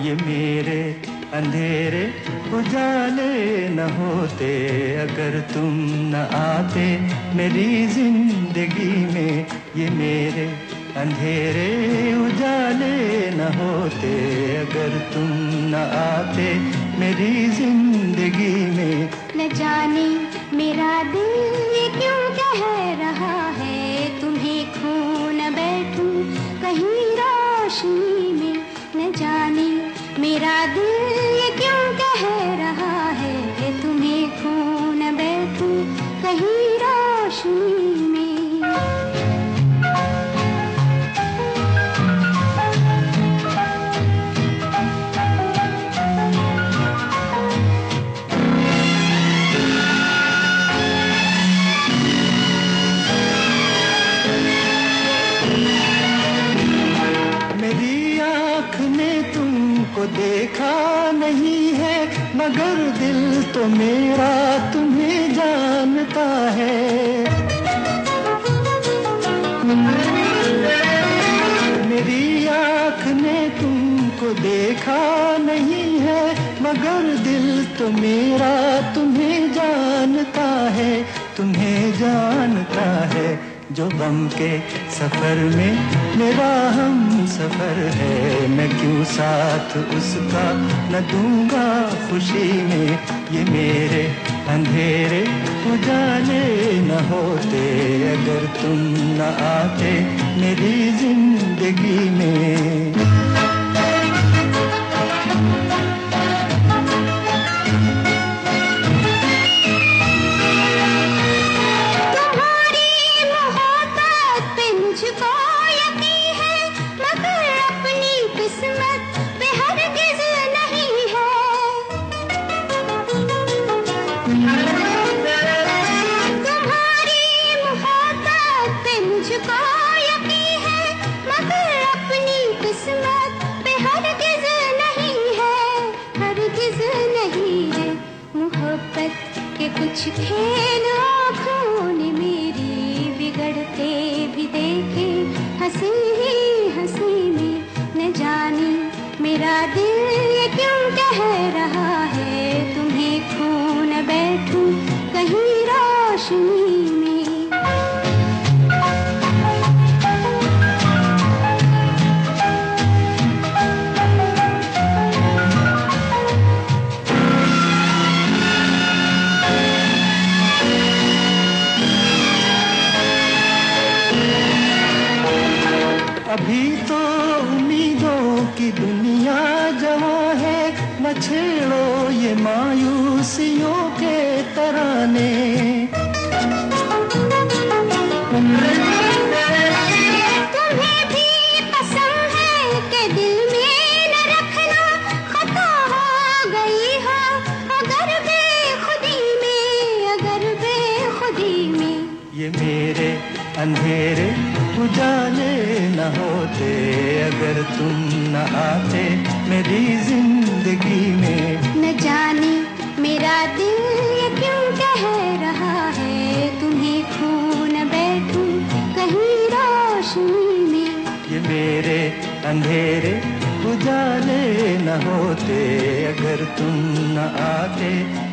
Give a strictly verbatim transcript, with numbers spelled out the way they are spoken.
ये मेरे अंधेरे उजाले न होते, अगर तुम न आते मेरी जिंदगी में। ये मेरे अंधेरे उजाले न होते, अगर तुम न आते मेरी जिंदगी में। न जाने मेरा दिल ये क्यों कह रहा है, तुम्हें खो न बैठूं कहीं रोशनी में। न जाने मेरा दिल ये क्यों कह रहा है, तुम्हें खो न बैठूं कहीं रोशनी में। देखा नहीं है मगर दिल तो मेरा तुम्हें जानता है। मेरी आँख ने तुमको देखा नहीं है मगर दिल तो मेरा तुम्हें जानता है, तुम्हें जानता है। जो गम के सफर में मेरा हम सफर है, मैं क्यों साथ उसका न दूंगा खुशी में। ये मेरे अंधेरे उजाले न होते, अगर तुम न आते मेरी जिंदगी में। कुछ खेल आँखों ने मेरी बिगड़ते भी देखे, हंसी ही हंसी में। न जाने मेरा दिल ये क्यों कह रहा है, तुम्हें खो न बैठूं कहीं रोशनी में। अभी तो उम्मीदों की दुनिया जवां है, न छेड़ो ये मायूसियों के तराने। तुम्हें भी पसंद है कि दिल में न रखना, खता हो गई हो अगर बेखुदी में, अगर बेखुदी में। ये मेरे अंधेरे उजाले न होते, अगर तुम न आते मेरी जिंदगी में। न जाने मेरा दिल ये क्यों कह रहा है, तुम्हें खो न बैठूं कहीं रोशनी में। ये मेरे अंधेरे उजाले न होते, अगर तुम न आते